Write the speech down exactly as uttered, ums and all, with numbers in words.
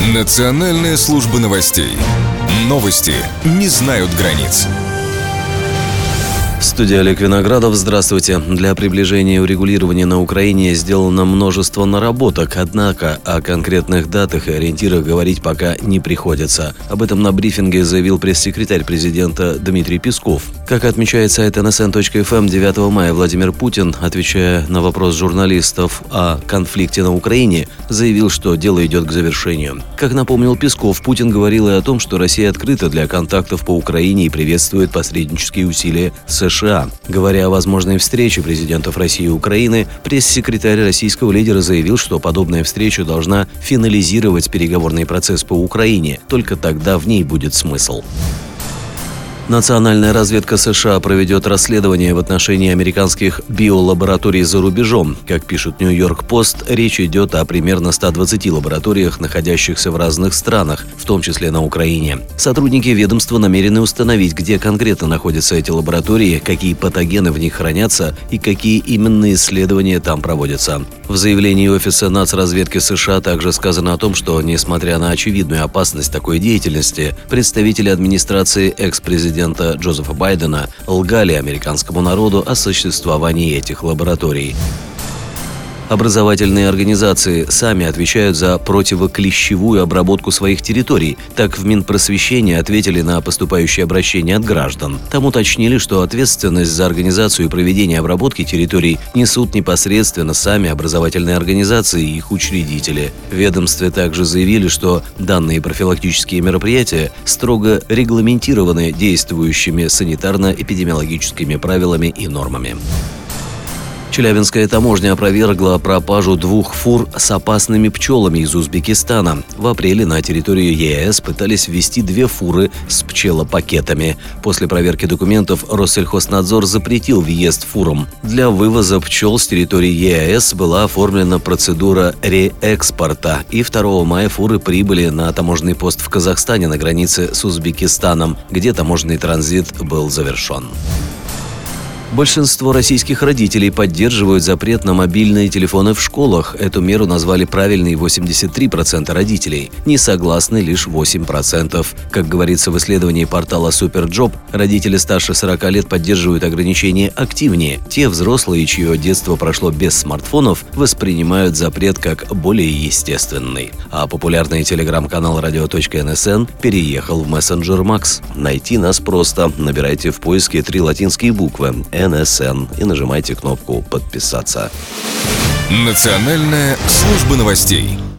Национальная служба новостей. Новости не знают границ. Студия Олег Виноградов. Здравствуйте. Для приближения урегулирования на Украине сделано множество наработок, однако о конкретных датах и ориентирах говорить пока не приходится. Об этом на брифинге заявил пресс-секретарь президента Дмитрий Песков. Как отмечает сайт эн эс эн точка эф эм, девятого мая Владимир Путин, отвечая на вопрос журналистов о конфликте на Украине, заявил, что дело идет к завершению. Как напомнил Песков, Путин говорил и о том, что Россия открыта для контактов по Украине и приветствует посреднические усилия США. Говоря о возможной встрече президентов России и Украины, пресс-секретарь российского лидера заявил, что подобная встреча должна финализировать переговорный процесс по Украине. Только тогда в ней будет смысл. Национальная разведка США проведет расследование в отношении американских биолабораторий за рубежом. Как пишет Нью-Йорк Пост, речь идет о примерно ста двадцати лабораториях, находящихся в разных странах, в том числе на Украине. Сотрудники ведомства намерены установить, где конкретно находятся эти лаборатории, какие патогены в них хранятся и какие именно исследования там проводятся. В заявлении Офиса нацразведки США также сказано о том, что, несмотря на очевидную опасность такой деятельности, представители администрации экс-президента Джозефа Байдена лгали американскому народу о существовании этих лабораторий. Образовательные организации сами отвечают за противоклещевую обработку своих территорий. Так в Минпросвещении ответили на поступающие обращения от граждан. Там уточнили, что ответственность за организацию и проведение обработки территорий несут непосредственно сами образовательные организации и их учредители. В ведомстве также заявили, что данные профилактические мероприятия строго регламентированы действующими санитарно-эпидемиологическими правилами и нормами. Челябинская таможня опровергла пропажу двух фур с опасными пчелами из Узбекистана. В апреле на территорию е а эс пытались ввести две фуры с пчелопакетами. После проверки документов Россельхознадзор запретил въезд фурам. Для вывоза пчел с территории е а эс была оформлена процедура реэкспорта, и второго мая фуры прибыли на таможенный пост в Казахстане на границе с Узбекистаном, где таможенный транзит был завершен. Большинство российских родителей поддерживают запрет на мобильные телефоны в школах. Эту меру назвали правильной восемьдесят три процента родителей. Не согласны лишь восемь процентов. Как говорится в исследовании портала Суперджоп, родители старше сорока лет поддерживают ограничения активнее. Те взрослые, чье детство прошло без смартфонов, воспринимают запрет как более естественный. А популярный телеграм-канал радио точка эн эс эн переехал в мессенджер Макс. Найти нас просто. Набирайте в поиске три латинские буквы эн эс эн и нажимайте кнопку «Подписаться». Национальная служба новостей.